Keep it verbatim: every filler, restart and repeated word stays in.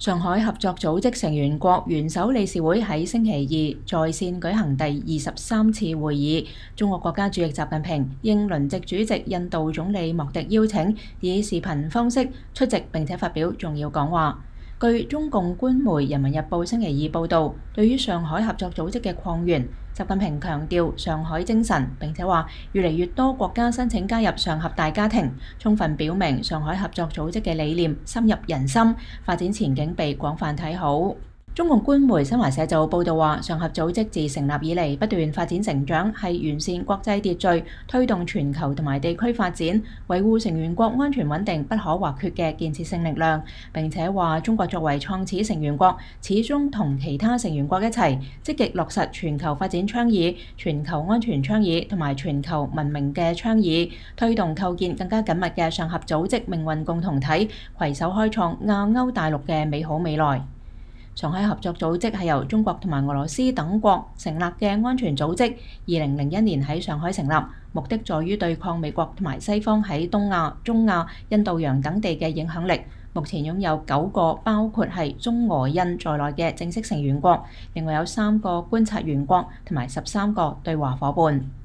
上海合作組織成員國元首理事會喺星期二在線舉行第二十三次會議，中國國家主席習近平應輪值主席印度總理莫迪邀請，以視頻方式出席並且發表重要講話。據中共官媒《人民日報》星期二報導，對於上海合作組織嘅擴員，習近平強調上海精神，並且話越嚟越多國家申請加入上合大家庭，充分表明上海合作組織嘅理念深入人心，發展前景被廣泛睇好。中共官媒新華社就報導話，上合組織自成立以嚟不斷發展成長，係完善國際秩序、推動全球同埋地區發展、維護成員國安全穩定不可或缺嘅建設性力量。並且話，中國作為創始成員國，始終同其他成員國一齊積極落實全球發展倡議、全球安全倡議同埋全球文明嘅倡議，推動構建更加緊密嘅上合組織命運共同體，攜手開創亞歐大陸嘅美好未來。上海合作組織係由中國同埋俄羅斯等國成立嘅安全組織，二零零一年喺上海成立，目的在於對抗美國同埋西方喺東亞、中亞、印度洋等地嘅影響力。目前擁有九個包括係中俄印在內嘅正式成員國，另外有三個觀察員國同埋十三個對華夥伴。